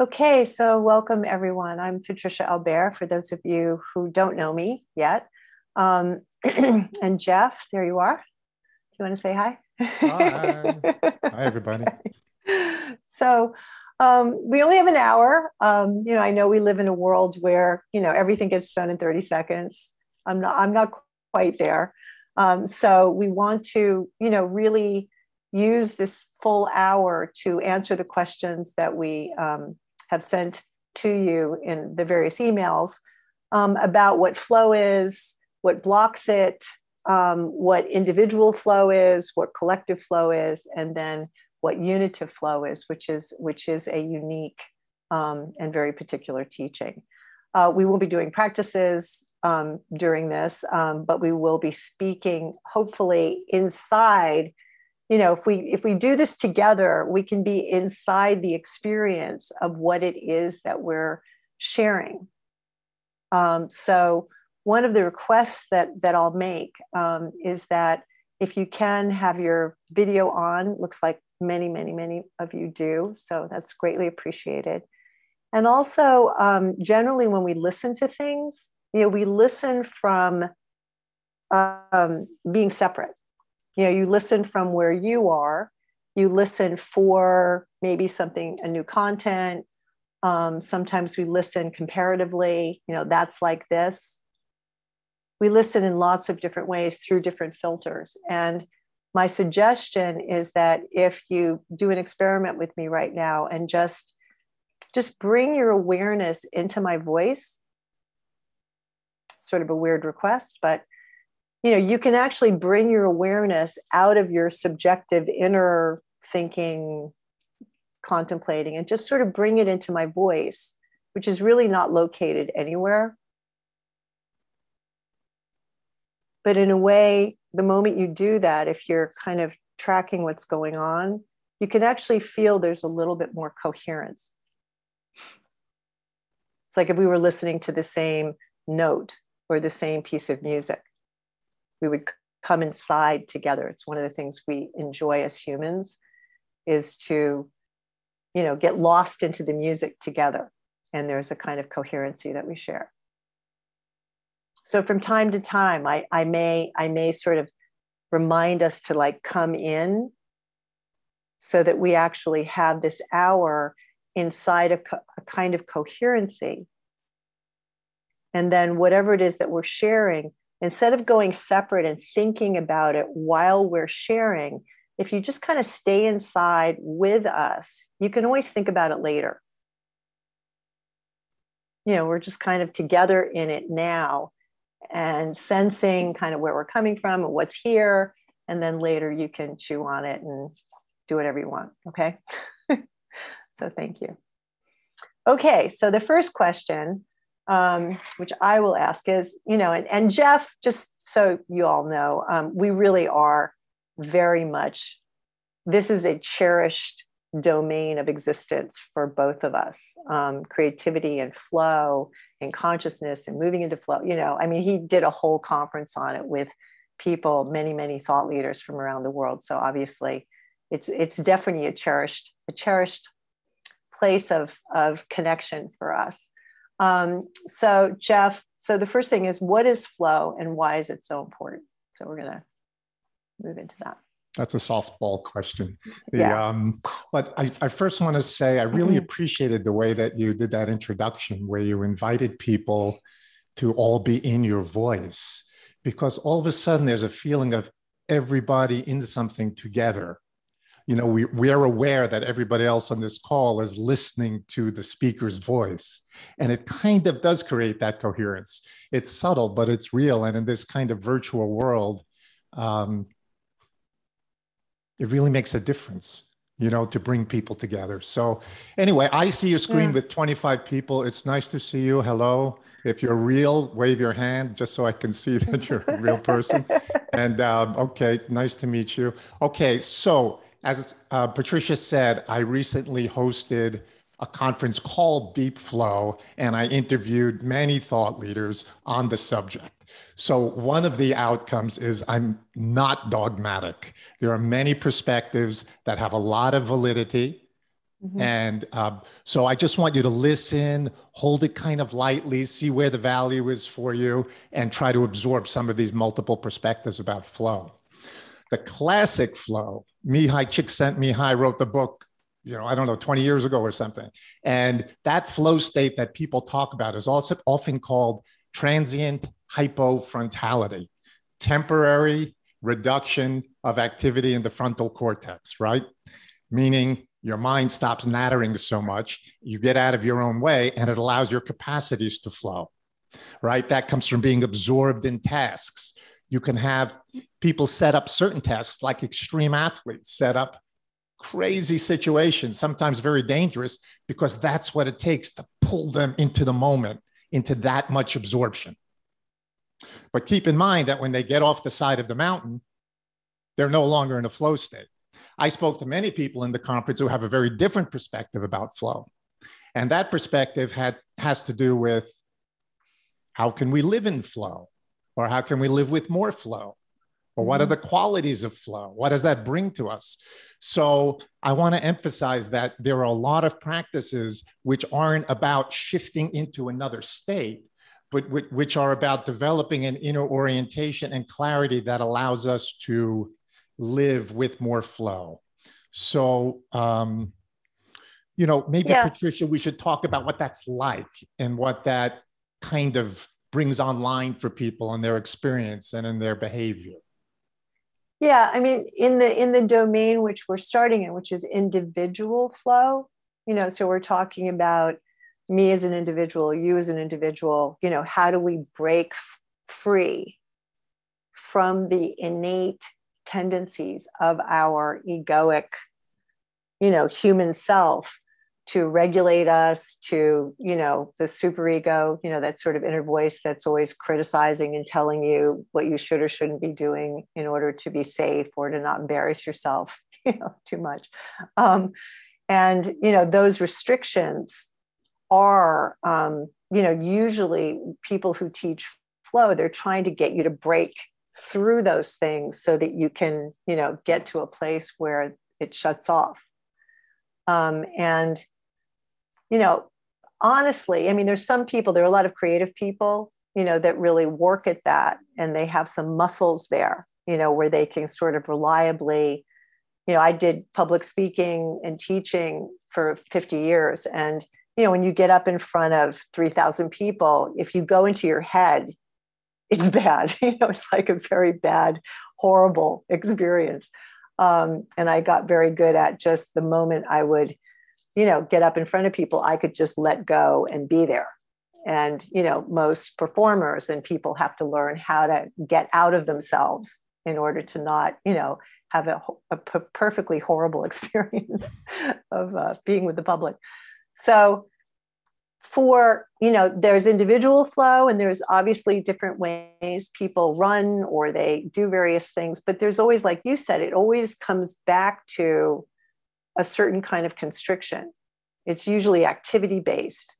Okay, so welcome everyone. I'm Patricia Albert, for those of you who don't know me yet. And Jeff, there you are. Do you want to say hi? Hi. Hi, everybody. So we only have an hour. I know we live in a world where, everything gets done in 30 seconds. I'm not quite there. So we want to, really use this full hour to answer the questions that we have sent to you in the various emails about what flow is, what blocks it, what individual flow is, what collective flow is, and then what unitive flow is, which is a unique and very particular teaching. We will be doing practices during this, but we will be speaking hopefully inside. If we do this together, we can be inside the experience of what it is that we're sharing. So one of the requests that I'll make is that if you can have your video on, looks like many, many, many of you do. So that's greatly appreciated. And also, generally, when we listen to things, we listen from being separate. You listen from where you are. You listen for maybe a new content. Sometimes we listen comparatively. That's like this. We listen in lots of different ways through different filters. And my suggestion is that if you do an experiment with me right now and just bring your awareness into my voice, sort of a weird request, but you can actually bring your awareness out of your subjective inner thinking, contemplating, and just sort of bring it into my voice, which is really not located anywhere. But in a way, the moment you do that, if you're kind of tracking what's going on, you can actually feel there's a little bit more coherence. It's like if we were listening to the same note or the same piece of music, we would come inside together. It's one of the things we enjoy as humans, is to, get lost into the music together. And there's a kind of coherency that we share. So from time to time, I may sort of remind us to come in so that we actually have this hour inside a kind of coherency. And then whatever it is that we're sharing, instead of going separate and thinking about it while we're sharing, if you just kind of stay inside with us, you can always think about it later. We're just kind of together in it now and sensing kind of where we're coming from and what's here. And then later you can chew on it and do whatever you want. Okay. So thank you. Okay. So the first question, which I will ask is, and Jeff, just so you all know, we really are very much, this is a cherished domain of existence for both of us. Creativity and flow and consciousness and moving into flow. He did a whole conference on it with people, many, many thought leaders from around the world. So obviously it's definitely a cherished place of connection for us. So Jeff, the first thing is, what is flow and why is it so important? So we're going to move into that. That's a softball question. Yeah. But I first want to say I really appreciated the way that you did that introduction, where you invited people to all be in your voice, because all of a sudden there's a feeling of everybody in something together. We are aware that everybody else on this call is listening to the speaker's voice, and it kind of does create that coherence. It's subtle, but it's real. And in this kind of virtual world, it really makes a difference, to bring people together. So anyway, I see your screen with 25 people. It's nice to see you. Hello. If you're real, wave your hand just so I can see that you're a real person. And okay, nice to meet you. Okay, so as Patricia said, I recently hosted a conference called Deep Flow, and I interviewed many thought leaders on the subject. So one of the outcomes is I'm not dogmatic. There are many perspectives that have a lot of validity. Mm-hmm. And so I just want you to listen, hold it kind of lightly, see where the value is for you, and try to absorb some of these multiple perspectives about flow. The classic flow, Mihai Csikszentmihalyi wrote the book, I don't know, 20 years ago or something. And that flow state that people talk about is also often called transient hypofrontality, temporary reduction of activity in the frontal cortex, right? Meaning your mind stops nattering so much, you get out of your own way, and it allows your capacities to flow, right? That comes from being absorbed in tasks. You can have people set up certain tasks, like extreme athletes set up crazy situations, sometimes very dangerous, because that's what it takes to pull them into the moment, into that much absorption. But keep in mind that when they get off the side of the mountain, they're no longer in a flow state. I spoke to many people in the conference who have a very different perspective about flow. And that perspective has to do with how can we live in flow? Or how can we live with more flow? Or what are the qualities of flow? What does that bring to us? So I want to emphasize that there are a lot of practices which aren't about shifting into another state, but which are about developing an inner orientation and clarity that allows us to live with more flow. So, maybe Patricia, we should talk about what that's like and what that kind of brings online for people in their experience and in their behavior. Yeah, I mean, in the domain which we're starting in, which is individual flow, so we're talking about me as an individual, you as an individual, how do we break free from the innate tendencies of our egoic, human self to regulate us, to, the superego, that sort of inner voice that's always criticizing and telling you what you should or shouldn't be doing in order to be safe or to not embarrass yourself, too much. And, those restrictions are, usually people who teach flow, they're trying to get you to break through those things so that you can, get to a place where it shuts off. And, honestly, I mean, there are a lot of creative people, that really work at that, and they have some muscles there, where they can sort of reliably, I did public speaking and teaching for 50 years. And, when you get up in front of 3,000 people, if you go into your head, it's bad. It's like a very bad, horrible experience. And I got very good at just the moment I would, get up in front of people, I could just let go and be there. And, most performers and people have to learn how to get out of themselves in order to not, have a perfectly horrible experience of being with the public. So there's individual flow, and there's obviously different ways people run or they do various things, but there's always, like you said, it always comes back to a certain kind of constriction. It's usually activity-based.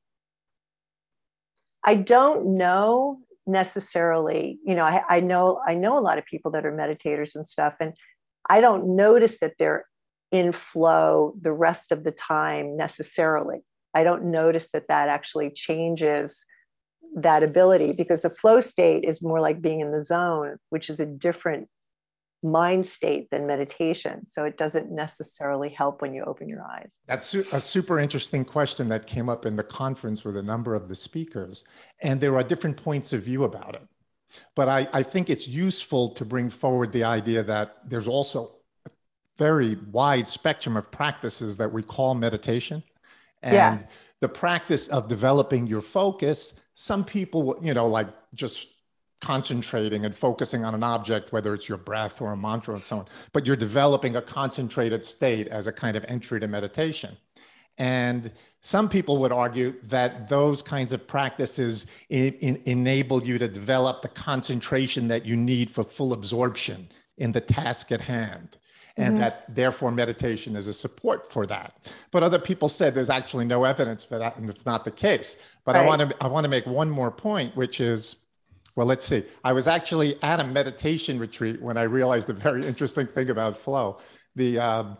I don't know necessarily, I know a lot of people that are meditators and stuff, and I don't notice that they're in flow the rest of the time necessarily. I don't notice that actually changes that ability, because the flow state is more like being in the zone, which is a different mind state than meditation. So it doesn't necessarily help when you open your eyes. That's a super interesting question that came up in the conference with a number of the speakers. And there are different points of view about it. But I think it's useful to bring forward the idea that there's also a very wide spectrum of practices that we call meditation. And the practice of developing your focus, some people, like just concentrating and focusing on an object, whether it's your breath or a mantra and so on, but you're developing a concentrated state as a kind of entry to meditation. And some people would argue that those kinds of practices enable you to develop the concentration that you need for full absorption in the task at hand. And that therefore meditation is a support for that. But other people said there's actually no evidence for that, and it's not the case. But right. I want to make one more point, which is, well, let's see. I was actually at a meditation retreat when I realized a very interesting thing about flow.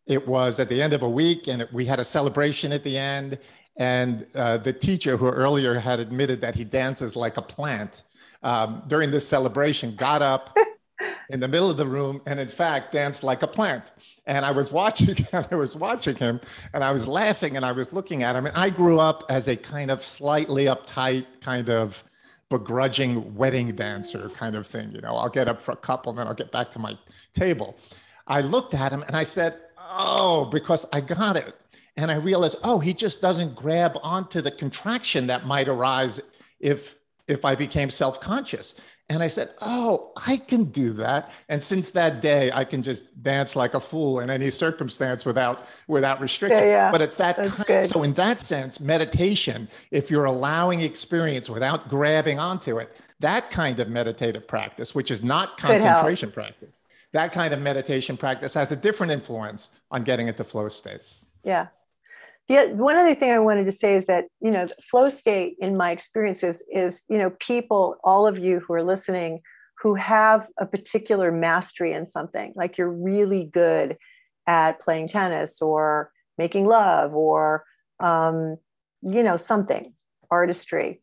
it was at the end of a week, and we had a celebration at the end. And the teacher, who earlier had admitted that he dances like a plant, during this celebration, got up in the middle of the room and, in fact, danced like a plant. And I was watching, and I was watching him, and I was laughing, and I was looking at him. And I grew up as a kind of slightly uptight, kind of begrudging wedding dancer kind of thing. You know, I'll get up for a couple, and then I'll get back to my table. I looked at him and I said, "Oh," because I got it. And I realized, oh, he just doesn't grab onto the contraction that might arise if I became self-conscious. And I said, oh, I can do that. And since that day, I can just dance like a fool in any circumstance without restriction. Yeah, but it's that that's kind. good. So in that sense, meditation, if you're allowing experience without grabbing onto it, that kind of meditative practice, which is not concentration practice, that kind of meditation practice has a different influence on getting into flow states. Yeah. One other thing I wanted to say is that, you know, flow state in my experiences is, you know, people, all of you who are listening, who have a particular mastery in something, like you're really good at playing tennis or making love or, you know, something, artistry.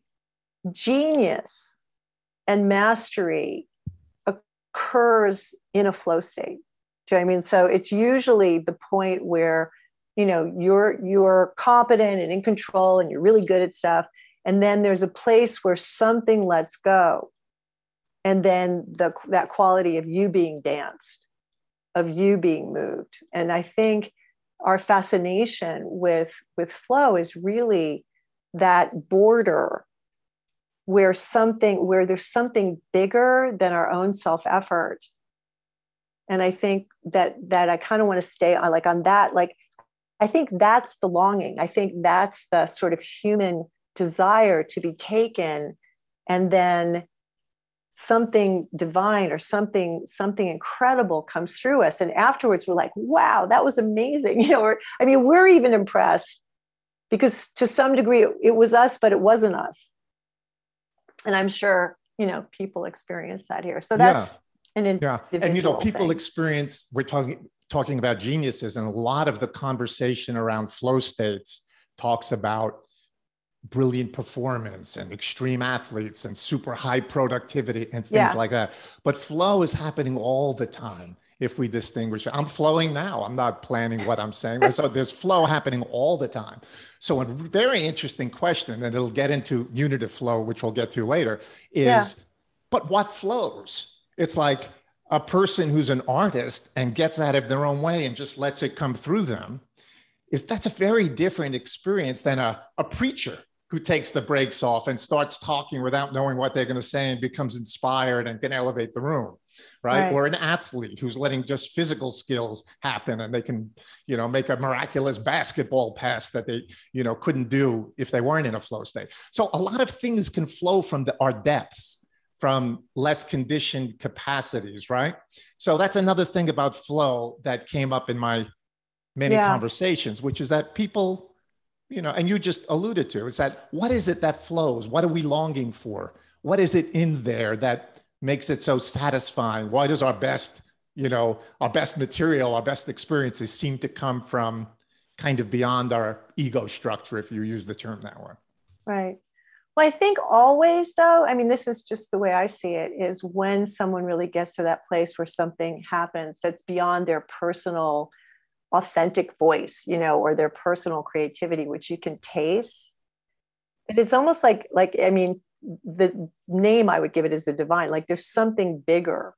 Genius and mastery occurs in a flow state. Do you know what I mean? So it's usually the point where, you know, you're competent and in control and you're really good at stuff. And then there's a place where something lets go. And then that quality of you being danced, of you being moved. And I think our fascination with flow is really that border where there's something bigger than our own self-effort. And I think that I kind of want to stay on that. Like, I think that's the longing. I think that's the sort of human desire to be taken, and then something divine or something incredible comes through us. And afterwards we're like, wow, that was amazing. You know, we're even impressed because to some degree it was us, but it wasn't us. And I'm sure, you know, people experience that here. So that's an individual And, you know, people thing. experience, we're talking about geniuses, and a lot of the conversation around flow states talks about brilliant performance and extreme athletes and super high productivity and things like that. But flow is happening all the time. If we distinguish, I'm flowing now. I'm not planning what I'm saying. So there's flow happening all the time. So a very interesting question, and it'll get into unitive flow, which we'll get to later, is, but what flows? It's like a person who's an artist and gets out of their own way and just lets it come through them. That's a very different experience than a preacher who takes the brakes off and starts talking without knowing what they're going to say and becomes inspired and can elevate the room, right? Or an athlete who's letting just physical skills happen and they can, you know, make a miraculous basketball pass that they, you know, couldn't do if they weren't in a flow state. So a lot of things can flow from our depths, from less conditioned capacities, right? So that's another thing about flow that came up in my many conversations, which is that people, you know, and you just alluded to, it's that, what is it that flows? What are we longing for? What is it in there that makes it so satisfying? Why does our best, you know, our best material, our best experiences seem to come from kind of beyond our ego structure, if you use the term that way? Right. Well, I think always, though, I mean, this is just the way I see it, is when someone really gets to that place where something happens that's beyond their personal authentic voice, you know, or their personal creativity, which you can taste. And it's almost like, I mean, the name I would give it is the divine. Like there's something bigger,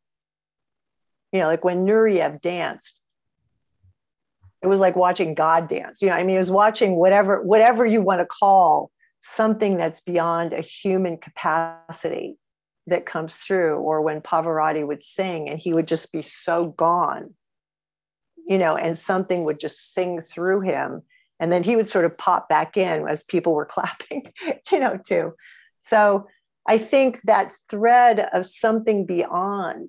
you know, like when Nureyev danced, it was like watching God dance. You know, I mean, it was watching whatever you want to call something that's beyond a human capacity that comes through. Or when Pavarotti would sing and he would just be so gone, you know, and something would just sing through him. And then he would sort of pop back in as people were clapping, you know, too. So I think that thread of something beyond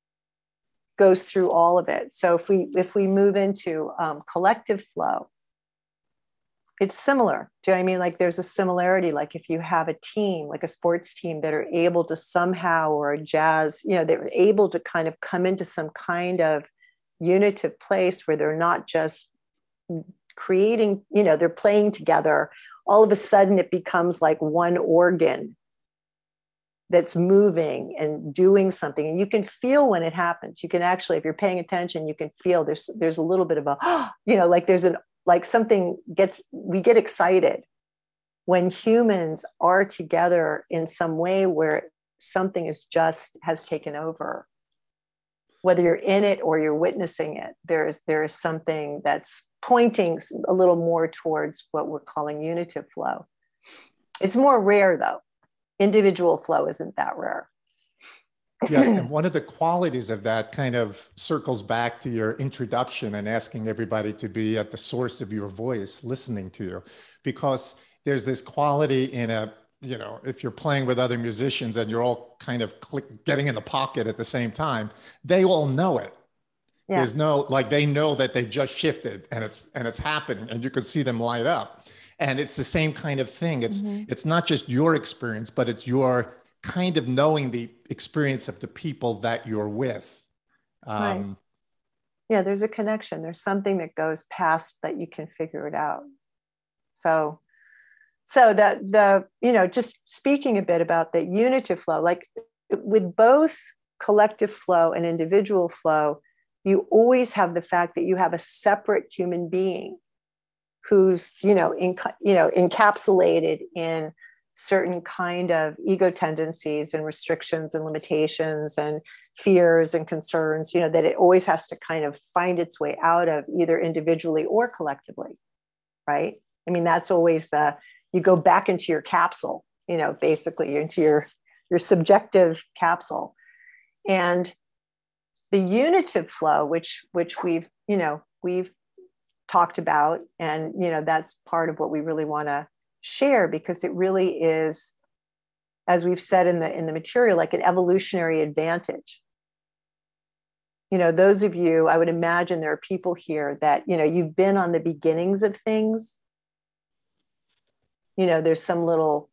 goes through all of it. So if we move into collective flow, it's similar. Do you know what I mean? Like there's a similarity. Like if you have a team, like a sports team that are able to somehow, or a jazz, you know, they're able to kind of come into some kind of unitive place where they're not just creating, they're playing together. All of a sudden it becomes like one organ that's moving and doing something. And you can feel when it happens. You can actually, if you're paying attention, you can feel there's a little bit of a, we get excited when humans are together in some way where something has taken over. Whether you're in it or you're witnessing it, there is something that's pointing a little more towards what we're calling unitive flow. It's more rare though. Individual flow isn't that rare. Yes, and one of the qualities of that kind of circles back to your introduction and asking everybody to be at the source of your voice, listening to you, because there's this quality in if you're playing with other musicians and you're all kind of getting in the pocket at the same time, they all know it. Yeah. There's no, they know that they just shifted and it's happening and you can see them light up. And it's the same kind of thing. It's not just your experience, but it's your kind of knowing the experience of the people that you're with. Right. Yeah, there's a connection. There's something that goes past that you can figure it out. So that just speaking a bit about the unitive flow, like with both collective flow and individual flow, you always have the fact that you have a separate human being who's, encapsulated in certain kind of ego tendencies and restrictions and limitations and fears and concerns, that it always has to kind of find its way out of either individually or collectively, right? I mean, that's always you go back into your capsule, basically into your subjective capsule. And the unitive flow, which we've talked about, and that's part of what we really want to share, because it really is, as we've said in the material, like an evolutionary advantage. Those of you, I would imagine there are people here that you've been on the beginnings of things. There's some little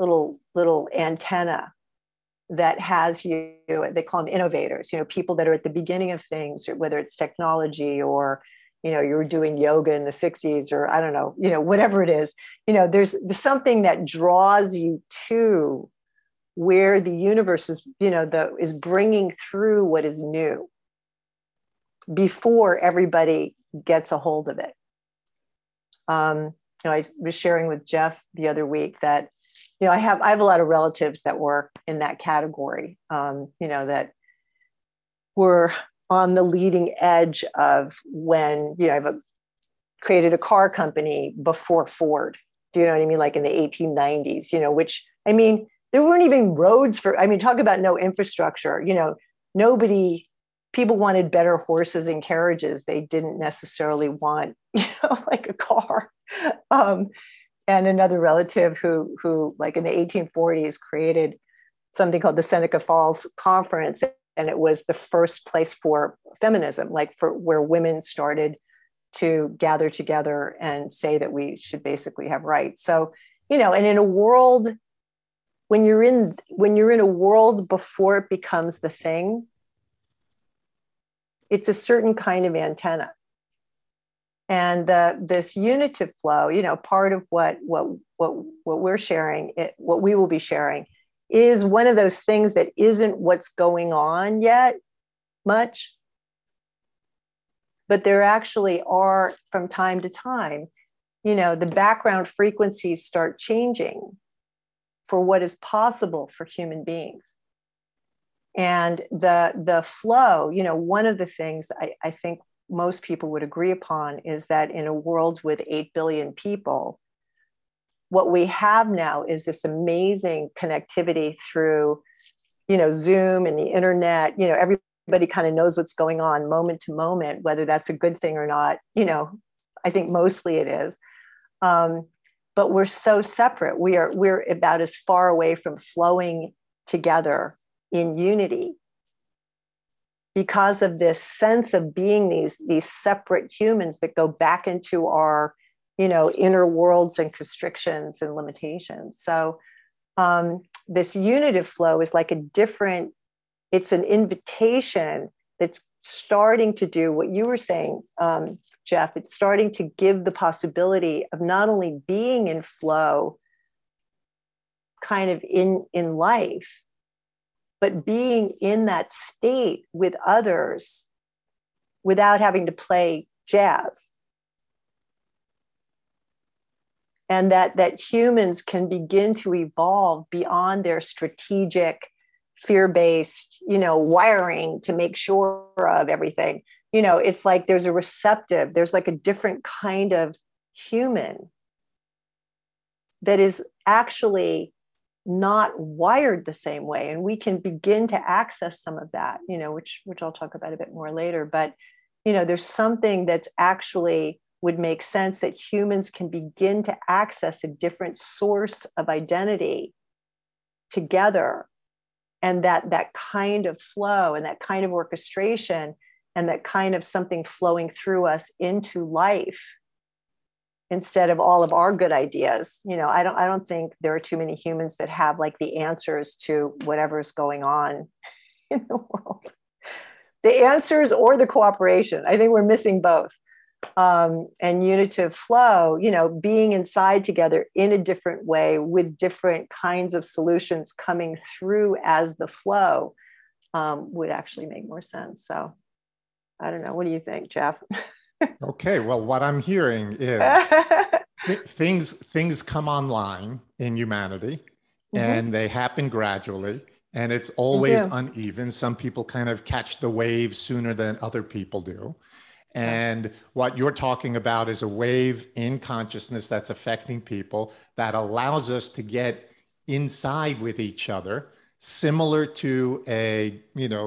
antenna that has you, they call them innovators, people that are at the beginning of things, whether it's technology or you were doing yoga in the 60s, or I don't know, whatever it is, there's something that draws you to where the universe is, is bringing through what is new before everybody gets a hold of it. I was sharing with Jeff the other week that, I have a lot of relatives that were in that category, that were on the leading edge of when, I've created a car company before Ford. Do you know what I mean? Like in the 1890s, which, I mean, there weren't even roads talk about no infrastructure, people wanted better horses and carriages. They didn't necessarily want, like a car. And another relative who like in the 1840s created something called the Seneca Falls Conference. And it was the first place for feminism, like for where women started to gather together and say that we should basically have rights. So, and in a world, when you're in a world before it becomes the thing, it's a certain kind of antenna. And this unitive flow, part of what we're sharing, what we will be sharing, is one of those things that isn't what's going on yet much, but there actually are, from time to time, the background frequencies start changing for what is possible for human beings. And the flow, one of the things I think most people would agree upon is that in a world with 8 billion people, what we have now is this amazing connectivity through, Zoom and the internet. Everybody kind of knows what's going on moment to moment, whether that's a good thing or not. I think mostly it is. But we're so separate. We're about as far away from flowing together in unity because of this sense of being these separate humans that go back into our, inner worlds and constrictions and limitations. So this unitive flow is like it's an invitation that's starting to do what you were saying, Jeff. It's starting to give the possibility of not only being in flow kind of in life, but being in that state with others without having to play jazz. And that humans can begin to evolve beyond their strategic, fear-based, wiring to make sure of everything. It's like there's like a different kind of human that is actually not wired the same way. And we can begin to access some of that, which I'll talk about a bit more later. But, there's something that's actually would make sense that humans can begin to access a different source of identity together. And that kind of flow and that kind of orchestration and that kind of something flowing through us into life instead of all of our good ideas. I don't think there are too many humans that have like the answers to whatever's going on in the world. The answers or the cooperation. I think we're missing both. And unitive flow, being inside together in a different way with different kinds of solutions coming through as the flow would actually make more sense. So I don't know. What do you think, Jeff? Okay. Well, what I'm hearing is things come online in humanity and they happen gradually. And it's always uneven. Some people kind of catch the wave sooner than other people do. And what you're talking about is a wave in consciousness that's affecting people that allows us to get inside with each other, similar to a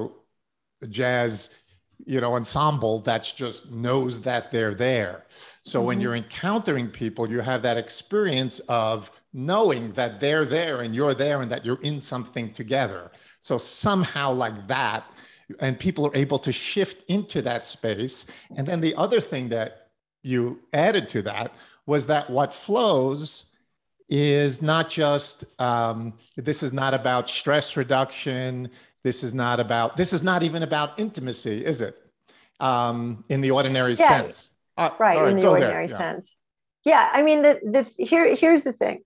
jazz, ensemble that's just knows that they're there. So when you're encountering people, you have that experience of knowing that they're there and you're there and that you're in something together. So somehow like that, and people are able to shift into that space. And then the other thing that you added to that was that what flows is not just, this is not about stress reduction. This is not even about intimacy, is it? In the ordinary sense. Right, in the ordinary sense. Yeah, I mean, here's the thing.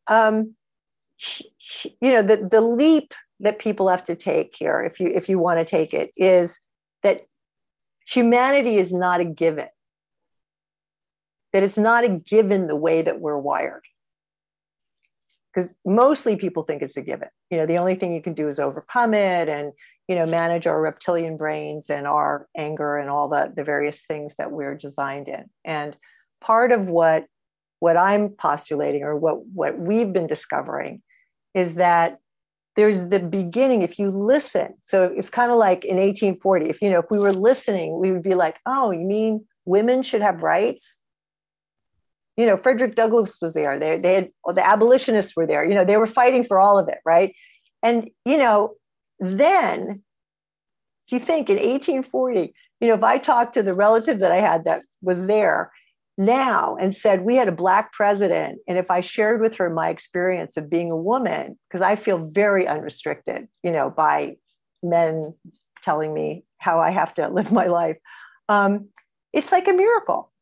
The leap that people have to take here, if you want to take it, is that humanity is not a given. That it's not a given the way that we're wired. Because mostly people think it's a given. The only thing you can do is overcome it and, manage our reptilian brains and our anger and all the various things that we're designed in. And part of what I'm postulating or what we've been discovering is that there's the beginning. If you listen, so it's kind of like in 1840, if we were listening, we would be like, oh, you mean women should have rights? Frederick Douglass was there. They had the abolitionists were there. They were fighting for all of it, right? And then if you think in 1840, if I talked to the relative that I had that was there now and said we had a Black president, and if I shared with her my experience of being a woman, because I feel very unrestricted, by men telling me how I have to live my life, it's like a miracle.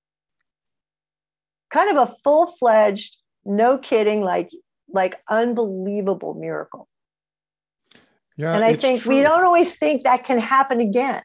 Kind of a full-fledged, no kidding, like unbelievable miracle. Yeah, and I think true. We don't always think that can happen again.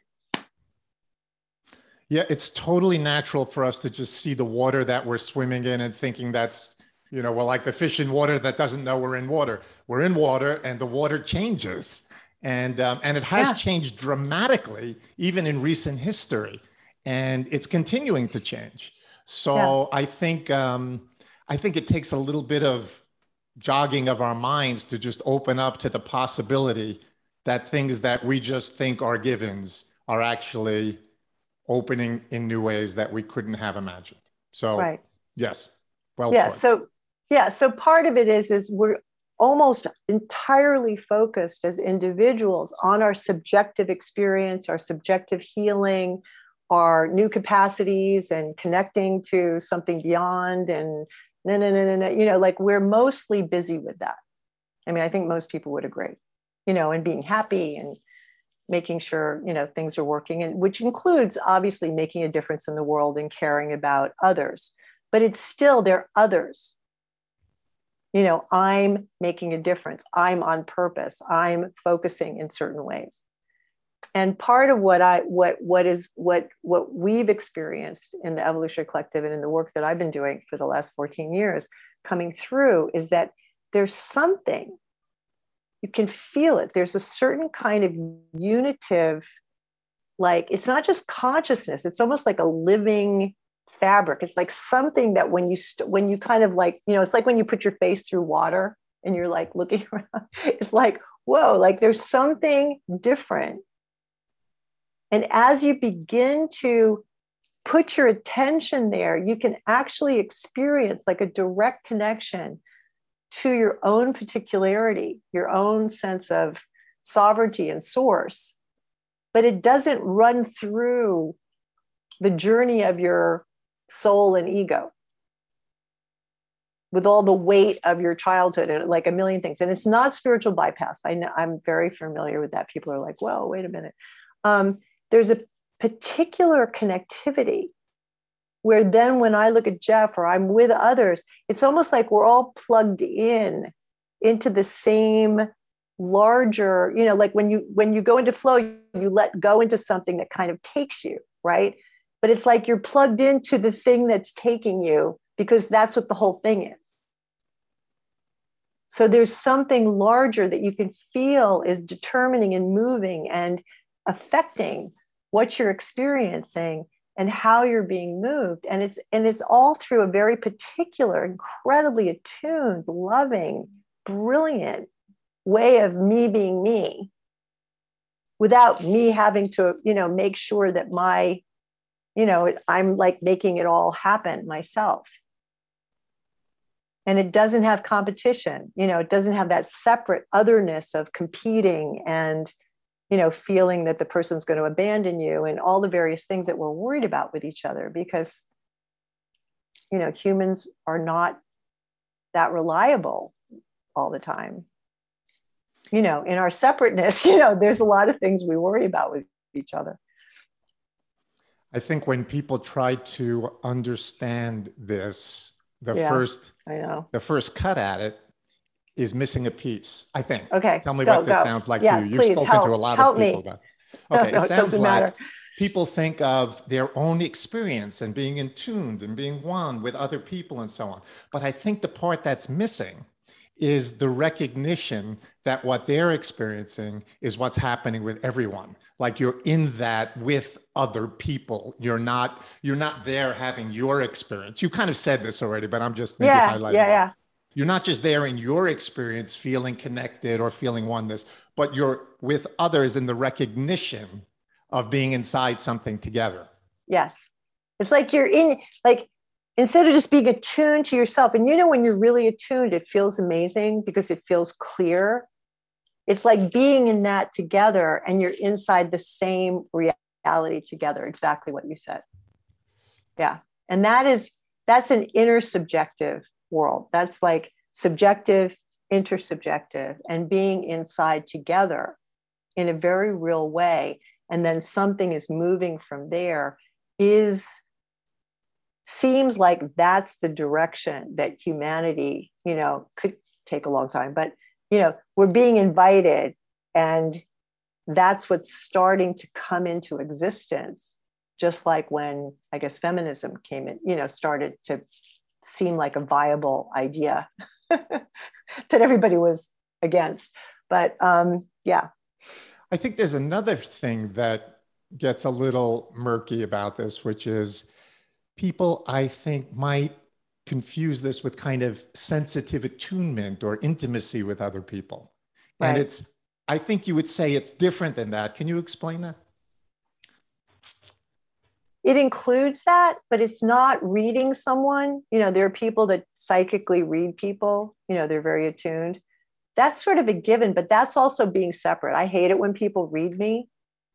Yeah, it's totally natural for us to just see the water that we're swimming in and thinking that's, we're like the fish in water that doesn't know we're in water. We're in water and the water changes. And it has changed dramatically, even in recent history. And it's continuing to change. So I think it takes a little bit of jogging of our minds to just open up to the possibility that things that we just think are givens are actually opening in new ways that we couldn't have imagined. So yes, well put. So part of it is we're almost entirely focused as individuals on our subjective experience, our subjective healing, our new capacities and connecting to something beyond. And no, like we're mostly busy with that. I mean, I think most people would agree, and being happy and, making sure, things are working, and which includes obviously making a difference in the world and caring about others. But it's still, they're others. I'm making a difference. I'm on purpose. I'm focusing in certain ways. And part of what we've experienced in the Evolutionary Collective and in the work that I've been doing for the last 14 years coming through is that there's something, you can feel it. There's a certain kind of unitive, like, it's not just consciousness, it's almost like a living fabric. It's like something that when you kind of like, it's like when you put your face through water and you're like looking around, it's like, whoa, like there's something different. And as you begin to put your attention there, you can actually experience like a direct connection to your own particularity, your own sense of sovereignty and source. But it doesn't run through the journey of your soul and ego with all the weight of your childhood and like a million things. And it's not spiritual bypass. I know, I'm very familiar with that. People are like, well, wait a minute. There's a particular connectivity where then when I look at Jeff or I'm with others, it's almost like we're all plugged into the same larger, like when you go into flow, you let go into something that kind of takes you, right? But it's like you're plugged into the thing that's taking you because that's what the whole thing is. So there's something larger that you can feel is determining and moving and affecting what you're experiencing and how you're being moved. And it's all through a very particular, incredibly attuned, loving, brilliant way of me being me without me having to, make sure that I'm like making it all happen myself. And it doesn't have competition, it doesn't have that separate otherness of competing and, feeling that the person's going to abandon you and all the various things that we're worried about with each other because, humans are not that reliable all the time. In our separateness, there's a lot of things we worry about with each other. I think when people try to understand this, the first cut at it is missing a piece, I think. Okay. Tell me what this sounds like to you. You've spoken to a lot of people about it. Okay, it sounds like people think of their own experience and being in tuned and being one with other people and so on. But I think the part that's missing is the recognition that what they're experiencing is what's happening with everyone. Like you're in that with other people. You're not there having your experience. You kind of said this already, but I'm just maybe highlighting it. Yeah. You're not just there in your experience feeling connected or feeling oneness, but you're with others in the recognition of being inside something together. Yes. It's like you're in, like, instead of just being attuned to yourself, and when you're really attuned, it feels amazing because it feels clear. It's like being in that together and you're inside the same reality together. Exactly what you said. Yeah. And that's an intersubjective world. That's like subjective, intersubjective, and being inside together in a very real way. And then something is moving from there seems like that's the direction that humanity, could take a long time, but, we're being invited, and that's what's starting to come into existence. Just like when, I guess, feminism came in, started to seem like a viable idea that everybody was against. But yeah. I think there's another thing that gets a little murky about this, which is people, I think, might confuse this with kind of sensitive attunement or intimacy with other people. Right. And I think you would say it's different than that. Can you explain that? It includes that, but it's not reading someone. There are people that psychically read people, they're very attuned. That's sort of a given, but that's also being separate. I hate it when people read me.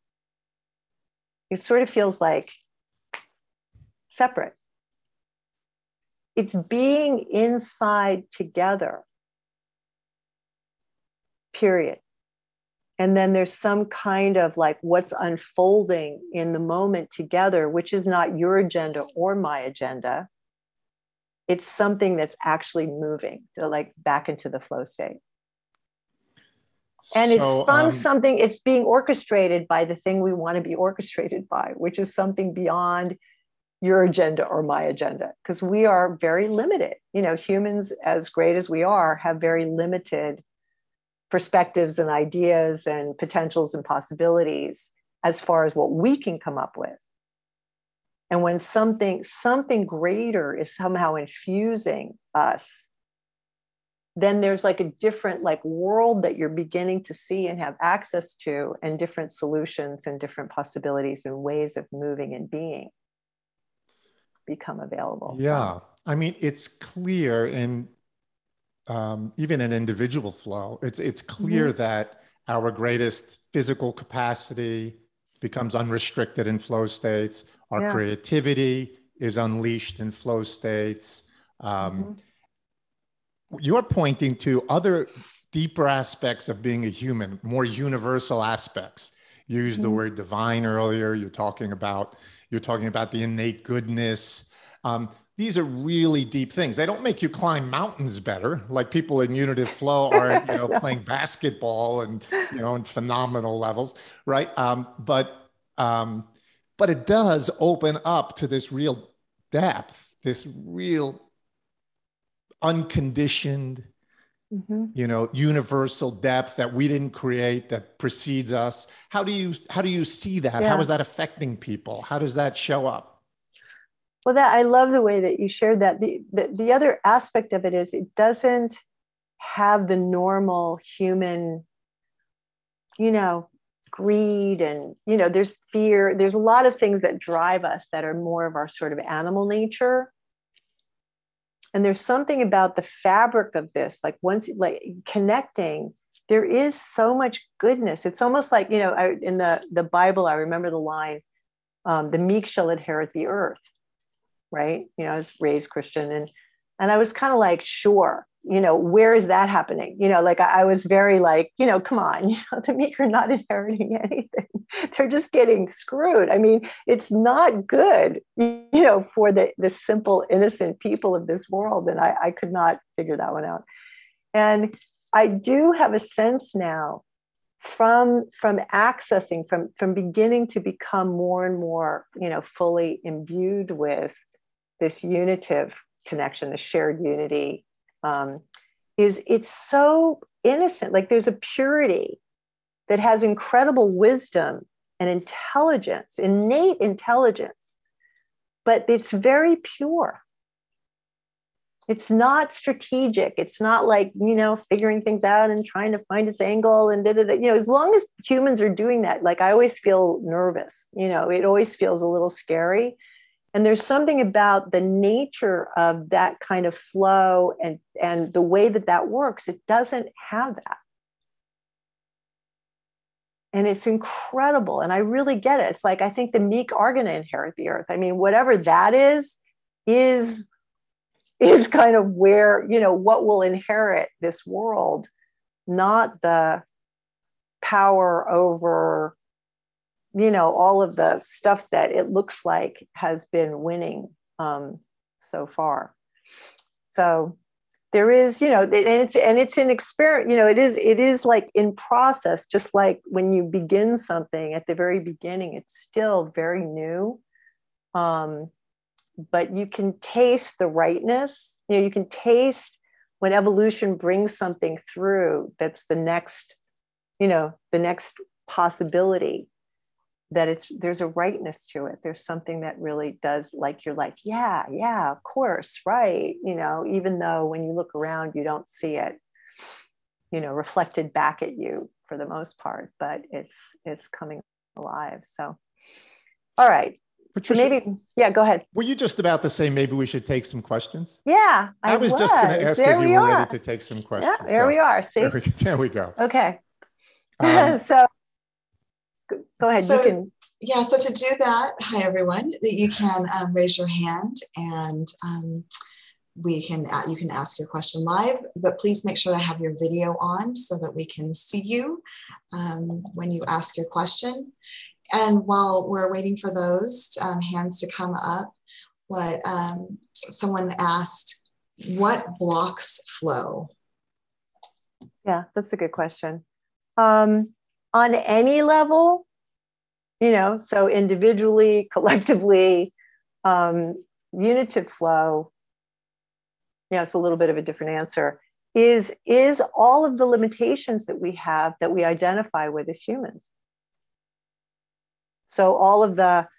It sort of feels like separate. It's being inside together, period. And then there's some kind of like what's unfolding in the moment together, which is not your agenda or my agenda. It's something that's actually moving to like back into the flow state. And it's from something, it's being orchestrated by the thing we want to be orchestrated by, which is something beyond your agenda or my agenda, because we are very limited. You know, humans, as great as we are, have very limited perspectives and ideas and potentials and possibilities as far as what we can come up with. And when something greater is somehow infusing us, then there's like a different like world that you're beginning to see and have access to, and different solutions and different possibilities and ways of moving and being become available. Yeah. So. I mean, it's clear in even in individual flow, it's clear that our greatest physical capacity becomes unrestricted in flow states. Our creativity is unleashed in flow states. You're pointing to other deeper aspects of being a human, more universal aspects. You used the word divine earlier. You're talking about the innate goodness. These are really deep things. They don't make you climb mountains better, like people in unitive flow are, playing basketball and, in phenomenal levels, right? But it does open up to this real depth, this real unconditioned, universal depth that we didn't create, that precedes us. How do you see that? How is that affecting people? How does that show up? Well, I love the way that you shared that. The other aspect of it is it doesn't have the normal human, greed and, there's fear. There's a lot of things that drive us that are more of our sort of animal nature. And there's something about the fabric of this, like once like connecting, there is so much goodness. It's almost like, in the Bible, I remember the line, the meek shall inherit the earth. Right. I was raised Christian and I was kind of like, sure, where is that happening? Like I was very like, come on, the meek are not inheriting anything. They're just getting screwed. I mean, it's not good, for the simple, innocent people of this world. And I could not figure that one out. And I do have a sense now from accessing, from beginning to become more and more, fully imbued with this unitive connection, the shared unity, it's so innocent. Like there's a purity that has incredible wisdom and intelligence, innate intelligence, but it's very pure. It's not strategic. It's not like, figuring things out and trying to find its angle and as long as humans are doing that, like I always feel nervous, it always feels a little scary. And there's something about the nature of that kind of flow and the way that works. It doesn't have that. And it's incredible. And I really get it. It's like, I think the meek are going to inherit the earth. I mean, whatever that is kind of where, what will inherit this world, not the power over all of the stuff that it looks like has been winning so far. So there is, and it's an experiment, it is like in process, just like when you begin something at the very beginning, it's still very new. But you can taste the rightness, you can taste when evolution brings something through, that's the next possibility, that there's a rightness to it. There's something that really does, like, you're like, yeah, of course. Right. Even though when you look around, you don't see it, reflected back at you for the most part, but it's coming alive. So, all right. Patricia, so maybe, go ahead. Were you just about to say maybe we should take some questions? Yeah, I was just going to ask if you were ready to take some questions. Yeah, there we are. See? There we go. Okay. So go ahead. So, you can. Yeah. So to do that, hi everyone. That you can raise your hand, and you can ask your question live, but please make sure to have your video on so that we can see you when you ask your question. And while we're waiting for those hands to come up, someone asked, what blocks flow? Yeah, that's a good question. On any level, so individually, collectively, unitive flow, it's a little bit of a different answer, is all of the limitations that we have that we identify with as humans. So all of the,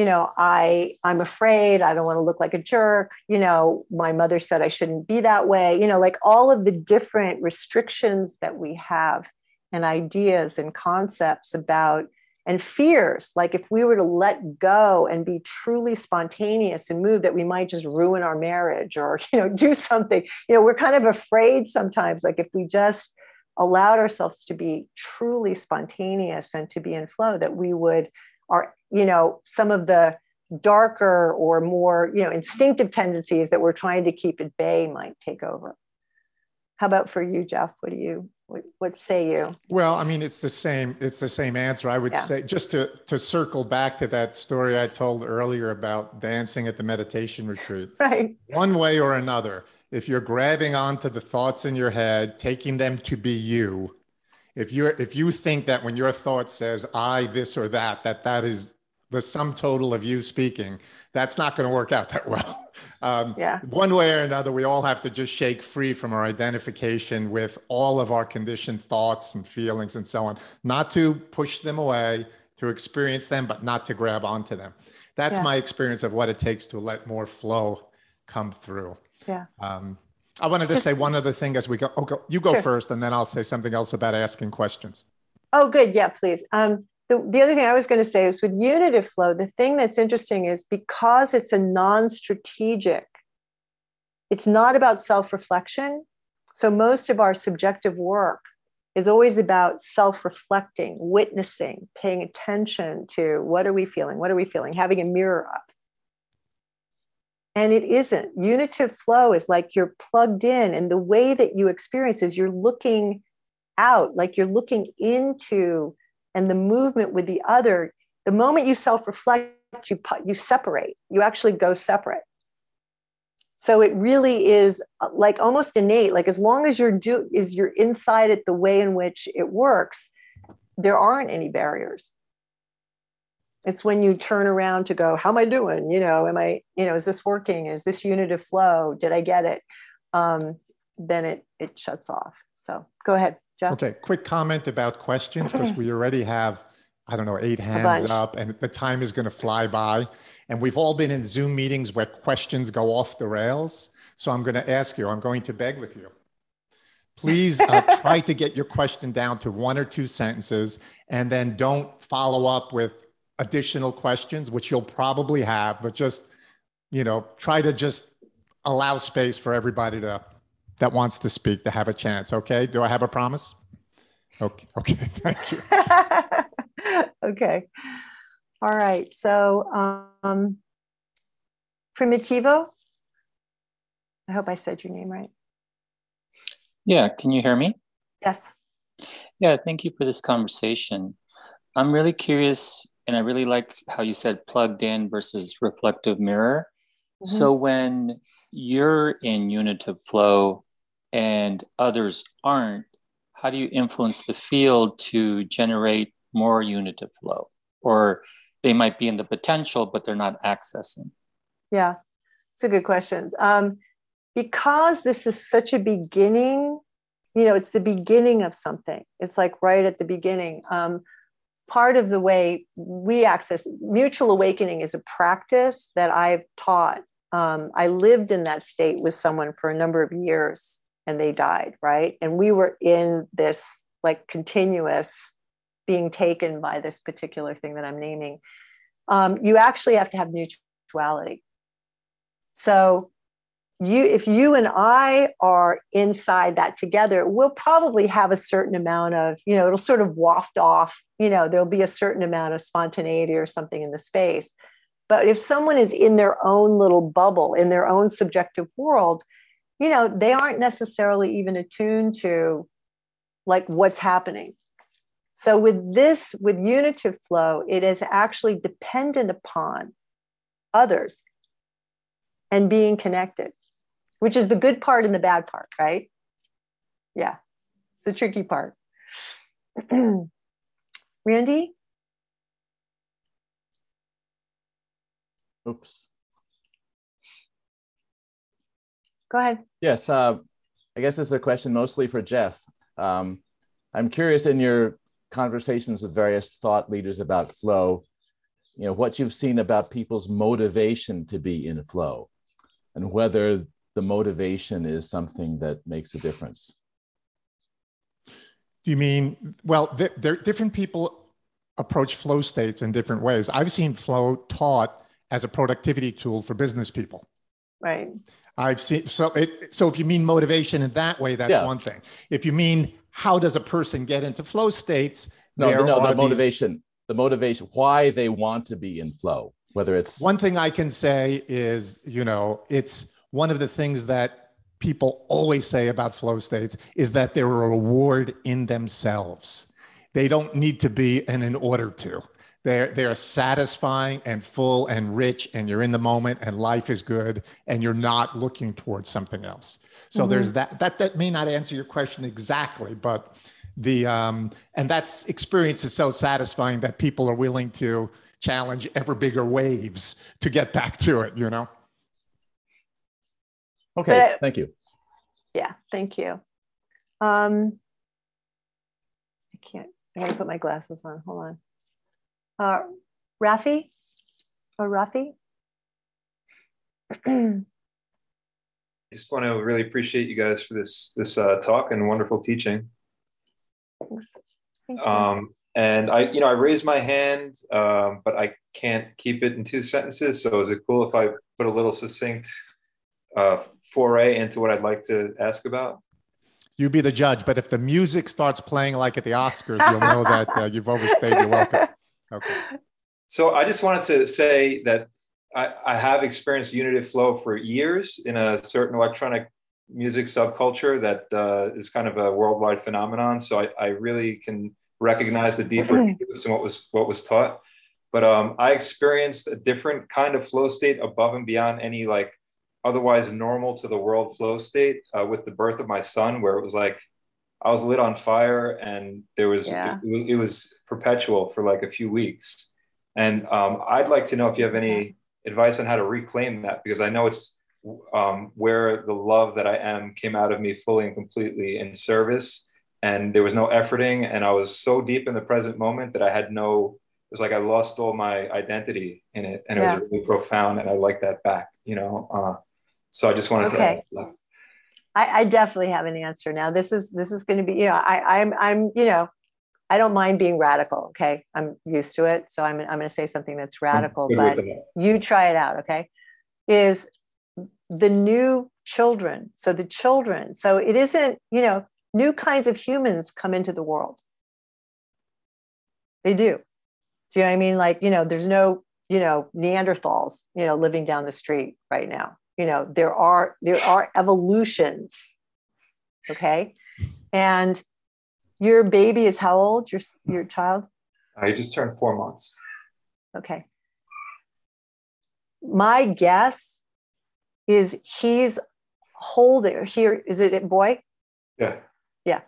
I'm afraid, I don't want to look like a jerk, my mother said I shouldn't be that way, like all of the different restrictions that we have and ideas and concepts about, and fears, like if we were to let go and be truly spontaneous and move, that we might just ruin our marriage or, do something, we're kind of afraid sometimes, like if we just allowed ourselves to be truly spontaneous and to be in flow, that we would, some of the darker or more, instinctive tendencies that we're trying to keep at bay might take over. How about for you, Jeff? What say you? Well, I mean, it's the same answer. I would say, just to circle back to that story I told earlier about dancing at the meditation retreat. Right. One way or another, if you're grabbing onto the thoughts in your head, taking them to be you, if you think that when your thought says I, this or that is the sum total of you speaking, that's not going to work out that well. One way or another, we all have to just shake free from our identification with all of our conditioned thoughts and feelings and so on, not to push them away, to experience them, but not to grab onto them. That's my experience of what it takes to let more flow come through. Yeah. I wanted to say one other thing as we go. Okay, you go Sure. first, and then I'll say something else about asking questions. Oh, good. Yeah, please. The other thing I was going to say is with unitive flow, the thing that's interesting is because it's a non-strategic, it's not about self-reflection. So most of our subjective work is always about self-reflecting, witnessing, paying attention to what are we feeling? What are we feeling? Having a mirror up. And it isn't. Unitive flow is like you're plugged in, and the way that you experience is you're looking out, like you're looking into, and the movement with the other. The moment you self-reflect, you separate. You actually go separate. So it really is like almost innate. Like as long as you're inside it, the way in which it works, there aren't any barriers. It's when you turn around to go, how am I doing? Am I, is this working? Is this unitive flow? Did I get it? Then it shuts off. So go ahead, Jeff. Okay, quick comment about questions, because we already have, 8 hands up, and the time is going to fly by. And we've all been in Zoom meetings where questions go off the rails. So I'm going to ask you, I'm going to beg with you. Please try to get your question down to 1 or 2 sentences, and then don't follow up with additional questions, which you'll probably have, but just, try to just allow space for everybody that wants to speak to have a chance. Okay. Do I have a promise? Okay. Thank you. Okay. All right. So, Primitivo, I hope I said your name right. Yeah. Can you hear me? Yes. Yeah. Thank you for this conversation. I'm really curious, and I really like how you said plugged in versus reflective mirror. Mm-hmm. So when you're in unitive flow and others aren't, how do you influence the field to generate more unitive flow? Or they might be in the potential, but they're not accessing. Yeah, it's a good question. Because this is such a beginning, it's the beginning of something. It's like right at the beginning. Part of the way we access mutual awakening is a practice that I've taught. I lived in that state with someone for a number of years, and they died, right? And we were in this like continuous being taken by this particular thing that I'm naming. You actually have to have mutuality. So if you and I are inside that together, we'll probably have a certain amount of, it'll sort of waft off, there'll be a certain amount of spontaneity or something in the space. But if someone is in their own little bubble, in their own subjective world, you know, they aren't necessarily even attuned to like what's happening. So with this, with unitive flow, it is actually dependent upon others and being connected, which is the good part and the bad part, right? Yeah, it's the tricky part. Randy? Oops. Go ahead. Yes, I guess this is a question mostly for Jeff. I'm curious, in your conversations with various thought leaders about flow, you know, what you've seen about people's motivation to be in flow, and whether the motivation is something that makes a difference. Do you mean, well, there different people approach flow states in different ways. I've seen flow taught as a productivity tool for business people. Right. I've seen, so if you mean motivation in that way, that's one thing. If you mean, how does a person get into flow states? The motivation, why they want to be in flow, whether it's. One thing I can say is, you know, it's one of the things that people always say about flow states is that they're a reward in themselves. They don't need to be in order to. They're satisfying and full and rich, and you're in the moment and life is good and you're not looking towards something else. So there's that may not answer your question exactly, but and that's experience is so satisfying that people are willing to challenge ever bigger waves to get back to it, you know? Okay, thank you. Yeah, thank you. I gotta put my glasses on, hold on. Rafi or Rafi? I just want to really appreciate you guys for this talk and wonderful teaching. Thanks. Thank you. And I raised my hand, but I can't keep it in 2 sentences. So is it cool if I put a little succinct foray into what I'd like to ask about? You be the judge, but if the music starts playing like at the Oscars, you'll know that you've overstayed your welcome. Okay. So I just wanted to say that I have experienced unitive flow for years in a certain electronic music subculture that is kind of a worldwide phenomenon. So I really can recognize the deeper truths and what was taught. But I experienced a different kind of flow state above and beyond any like otherwise normal to the world flow state with the birth of my son, where it was like I was lit on fire and there was it was perpetual for like a few weeks. And I'd like to know if you have any advice on how to reclaim that, because I know it's where the love that I am came out of me fully and completely in service, and there was no efforting, and I was so deep in the present moment that it was like I lost all my identity in it, and it was really profound, and I like that back, you know. So I just wanted to ask that. I definitely have an answer now. This is going to be, you know, I'm you know, I don't mind being radical. Okay, I'm used to it, so I'm going to say something that's radical, but you try it out. Okay, is the new children. So the children. So it isn't, you know, new kinds of humans come into the world. They do. Do you know what I mean? Like, you know, there's no, you know, Neanderthals, you know, living down the street right now. You know, there are evolutions. Okay. And your baby is how old? Your child? I just turned 4 months. Okay. My guess is he's holding here. Is it a boy? Yeah. Yeah.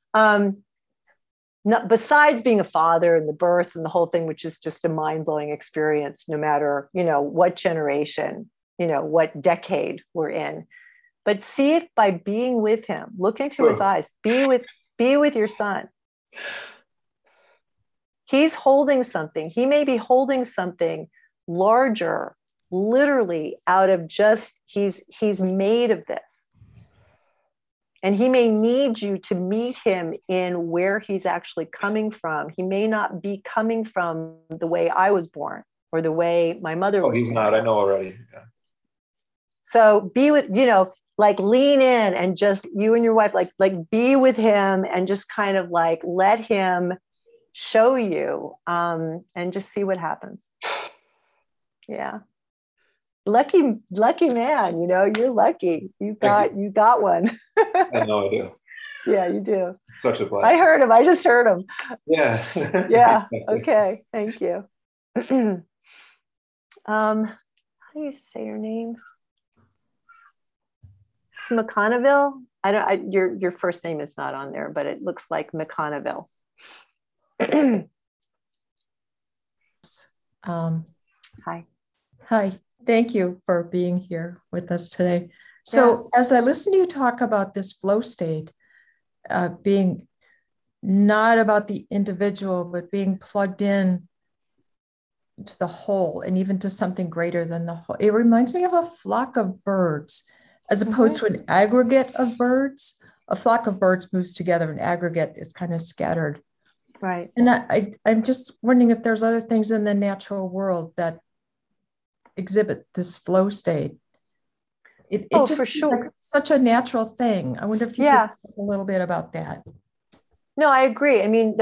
Not, besides being a father and the birth and the whole thing, which is just a mind-blowing experience, no matter, you know, what generation, you know, what decade we're in, but see it by being with him. Look into his eyes. Be with your son. He's holding something. He may be holding something larger, literally out of just, he's made of this. And he may need you to meet him in where he's actually coming from. He may not be coming from the way I was born or the way my mother was born. He's not, I know already. Yeah. So be with, you know, like lean in and just you and your wife, like be with him and just kind of like let him show you and just see what happens. Yeah. Lucky man, you're lucky. You got one. I know I do. Yeah, you do. Such a blessing. I heard him. I just heard him. Yeah. Yeah. Okay. Thank you. How do you say your name? McConneville. Your first name is not on there, but it looks like McConneville. Hi. Hi. Thank you for being here with us today. So as I listen to you talk about this flow state, being not about the individual, but being plugged in to the whole and even to something greater than the whole, it reminds me of a flock of birds as opposed to an aggregate of birds. A flock of birds moves together, an aggregate is kind of scattered. Right. And I'm just wondering if there's other things in the natural world that exhibit this flow state. It just for sure. like such a natural thing. I wonder if you could talk a little bit about that. No, I agree. I mean,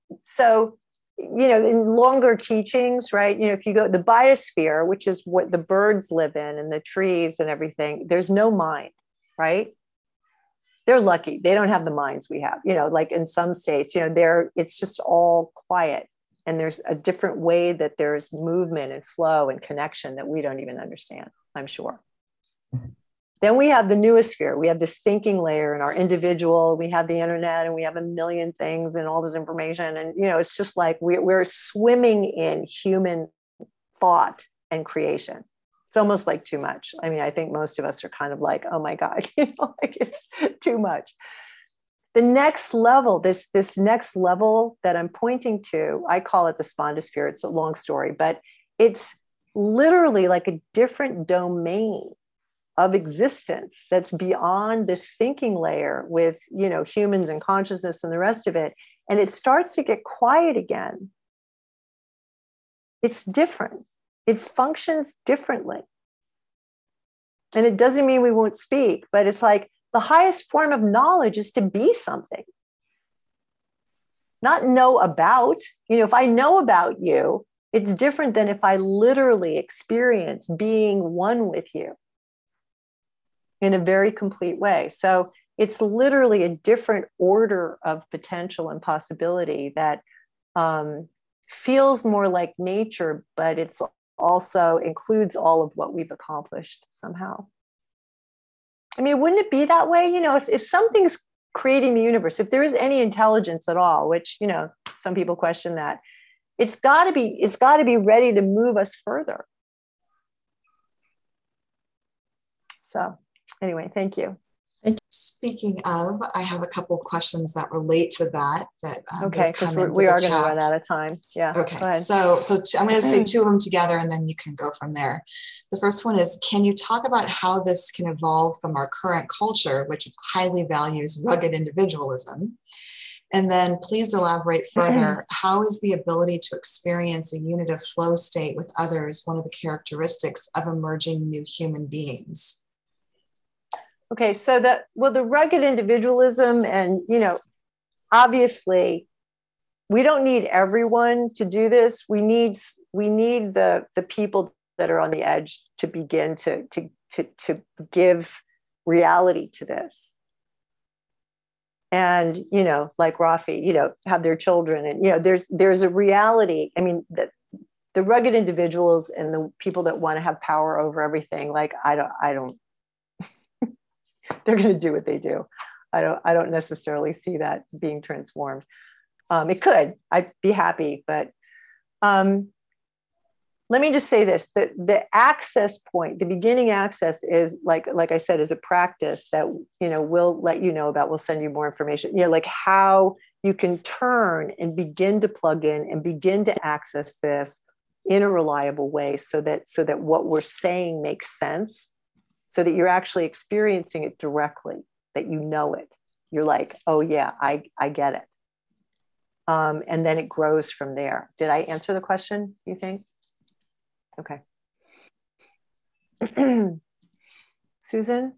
in longer teachings, right? If you go the biosphere, which is what the birds live in and the trees and everything, there's no mind, right? They're lucky. They don't have the minds we have, like in some states, it's just all quiet. And there's a different way that there's movement and flow and connection that we don't even understand, I'm sure. Then we have the noosphere. We have this thinking layer in our individual. We have the internet and we have a million things and all this information. And, it's just like we're swimming in human thought and creation. It's almost like too much. I mean, I think most of us are kind of like, oh my God, like it's too much. The next level, this next level that I'm pointing to, I call it the spondosphere. It's a long story, but it's literally like a different domain of existence that's beyond this thinking layer with, humans and consciousness and the rest of it. And it starts to get quiet again. It's different. It functions differently. And it doesn't mean we won't speak, but it's like the highest form of knowledge is to be something. Not know about. If I know about you, it's different than if I literally experience being one with you in a very complete way. So it's literally a different order of potential and possibility that feels more like nature, but it's also includes all of what we've accomplished somehow. I mean, wouldn't it be that way? If something's creating the universe, if there is any intelligence at all, which, some people question that, it's got to be ready to move us further. So anyway, thank you. Speaking of, I have a couple of questions that relate to that. Okay, because we are going to run out of time. Yeah. Okay. So I'm going to say two of them together, and then you can go from there. The first one is: can you talk about how this can evolve from our current culture, which highly values rugged individualism? And then please elaborate further. How is the ability to experience a unitive flow state with others one of the characteristics of emerging new human beings? Okay, so the rugged individualism, and obviously we don't need everyone to do this. We need the people that are on the edge to begin to give reality to this. And like Rafi, have their children, and there's a reality. I mean, that the rugged individuals and the people that want to have power over everything, like I don't they're going to do what they do. I don't necessarily see that being transformed. It could. I'd be happy, but let me just say this: the access point, the beginning access, is like I said, is a practice that we'll let you know about. We'll send you more information. Like how you can turn and begin to plug in and begin to access this in a reliable way, so that what we're saying makes sense. So that you're actually experiencing it directly, that it. You're like, oh yeah, I get it. And then it grows from there. Did I answer the question, you think? Okay. Susan?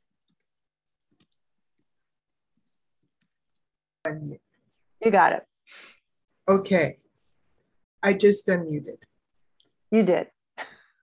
You got it. Okay. I just unmuted. You did.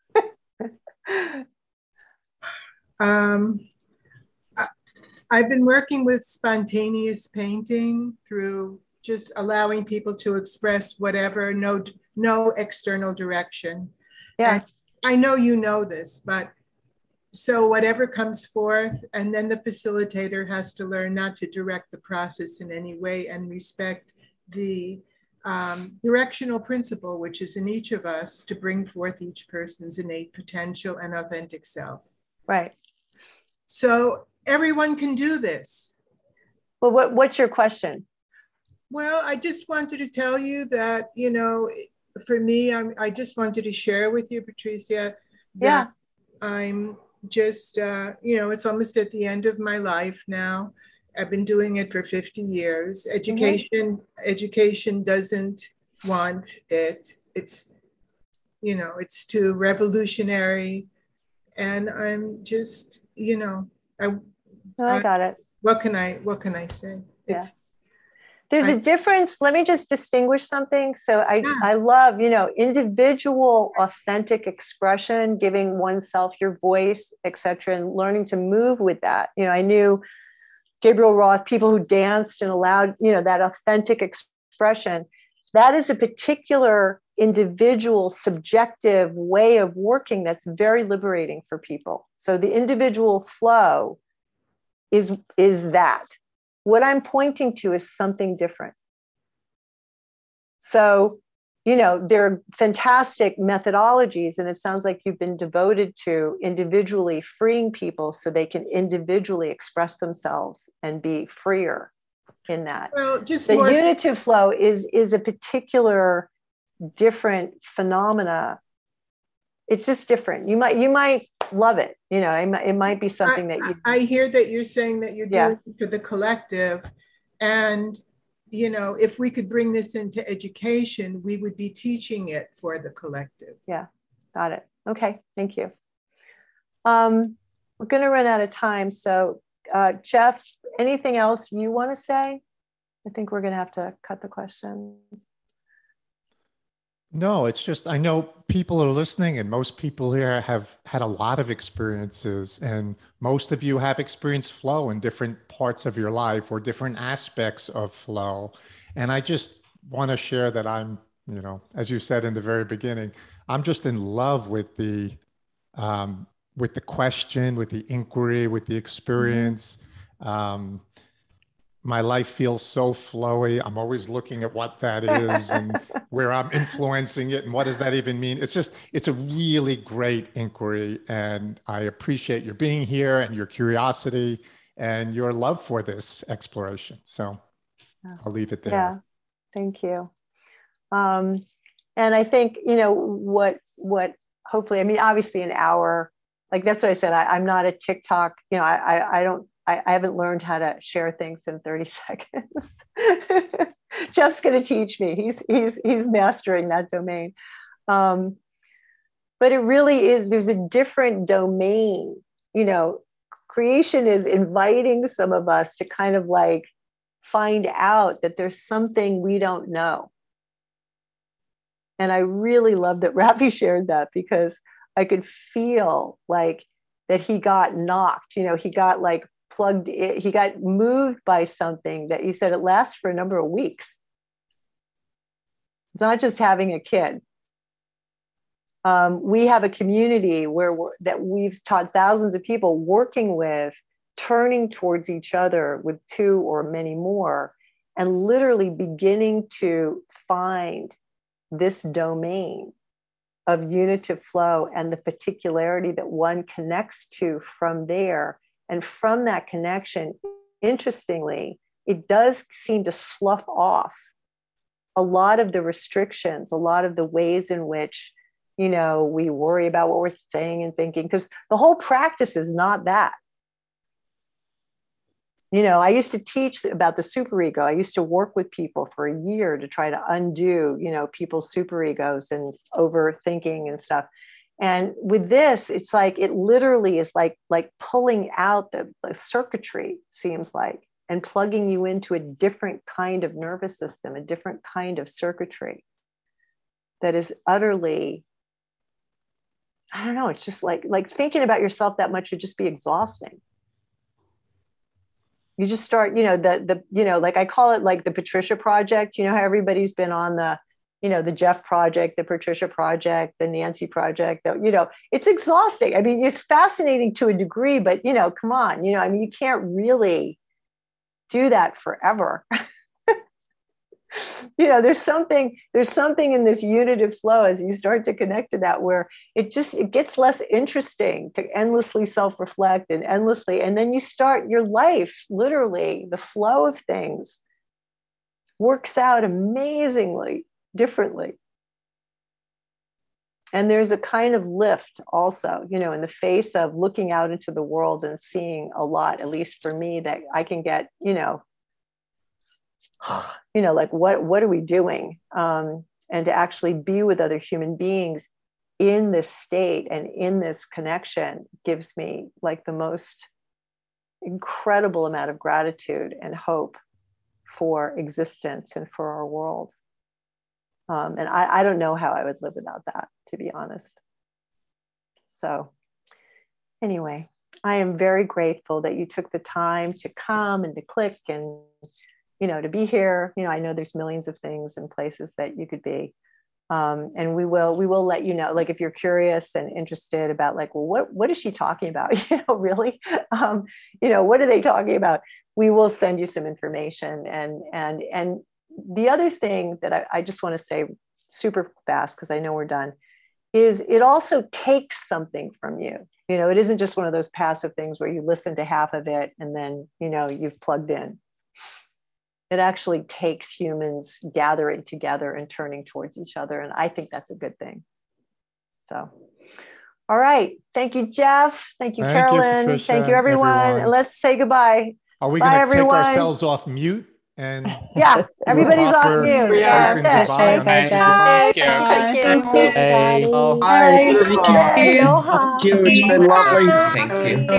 Um, I've been working with spontaneous painting through just allowing people to express whatever, no external direction. Yeah. And I know you know this, but so whatever comes forth, and then the facilitator has to learn not to direct the process in any way and respect the directional principle, which is in each of us, to bring forth each person's innate potential and authentic self. Right. So everyone can do this. Well, what's your question? Well, I just wanted to tell you that, you know, for me, I just wanted to share with you, Patricia, that I'm just, you know, it's almost at the end of my life now. I've been doing it for 50 years. Education doesn't want it. It's, you know, it's too revolutionary. And I'm just, you know, I got it. What can I say? There's a difference. Let me just distinguish something. So I love, you know, individual authentic expression, giving oneself your voice, etc., and learning to move with that. You know, I knew Gabriel Roth, people who danced and allowed, you know, that authentic expression. That is a particular individual subjective way of working that's very liberating for people. So the individual flow is that. What I'm pointing to is something different. So, you know, there are fantastic methodologies, and it sounds like you've been devoted to individually freeing people so they can individually express themselves and be freer in that. Well, just the unitive flow is a particular different phenomena. It's just different. You might love it. You know, it might be something that you. I hear that you're saying that you're doing it for the collective, and you know, if we could bring this into education, we would be teaching it for the collective. Yeah, got it. Okay, thank you. We're going to run out of time, so Jeff, anything else you want to say? I think we're going to have to cut the questions. No, it's just, I know people are listening, and most people here have had a lot of experiences, and most of you have experienced flow in different parts of your life or different aspects of flow. And I just want to share that I'm, you know, as you said in the very beginning, I'm just in love with the question, with the inquiry, with the experience. My life feels so flowy. I'm always looking at what that is and where I'm influencing it and what does that even mean. It's a really great inquiry, and I appreciate your being here and your curiosity and your love for this exploration. So I'll leave it there. Yeah, thank you. And I think, you know, what hopefully, I mean, obviously an hour, like that's what I said, I'm not a TikTok, you know, I haven't learned how to share things in 30 seconds. Jeff's going to teach me. He's mastering that domain. But it really is, there's a different domain, you know, creation is inviting some of us to kind of like find out that there's something we don't know. And I really love that Rafi shared that, because I could feel like that he got knocked, you know, he got like plugged in, he got moved by something that you said it lasts for a number of weeks. It's not just having a kid. We have a community that we've taught thousands of people working with, turning towards each other with two or many more, and literally beginning to find this domain of unitive flow and the particularity that one connects to from there. And from that connection, interestingly, it does seem to slough off a lot of the restrictions, a lot of the ways in which, you know, we worry about what we're saying and thinking, because the whole practice is not that. You know, I used to teach about the superego. I used to work with people for a year to try to undo, you know, people's superegos and overthinking and stuff. And with this, it's like, it literally is like pulling out the circuitry, seems like, and plugging you into a different kind of nervous system, a different kind of circuitry that is utterly I don't know, it's just like thinking about yourself that much would just be exhausting. You just start, like I call it like the Patricia Project. You know how everybody's been on the, the Jeff Project, the Patricia Project, the Nancy Project, it's exhausting. I mean, it's fascinating to a degree, but, come on, I mean, you can't really do that forever. There's something in this unitive flow as you start to connect to that, where it gets less interesting to endlessly self-reflect and then you start your life, literally the flow of things works out amazingly differently. And there's a kind of lift also, in the face of looking out into the world and seeing a lot, at least for me, that I can get, like what are we doing? And to actually be with other human beings in this state and in this connection gives me like the most incredible amount of gratitude and hope for existence and for our world. And I don't know how I would live without that, to be honest. So anyway, I am very grateful that you took the time to come and to click and, to be here. I know there's millions of things and places that you could be. And we will let you know, like, if you're curious and interested about like, well, what is she talking about? Really? What are they talking about? We will send you some information. And the other thing that I just want to say super fast, because I know we're done, is it also takes something from you. It isn't just one of those passive things where you listen to half of it and then, you've plugged in. It actually takes humans gathering together and turning towards each other. And I think that's a good thing. So, all right. Thank you, Jeff. Thank you, Carolyn. Patricia, thank you, everyone. And let's say goodbye. Are we going to take ourselves off mute? And yeah, everybody's off mute. Yeah. Thank you. It's been lovely. Thank you.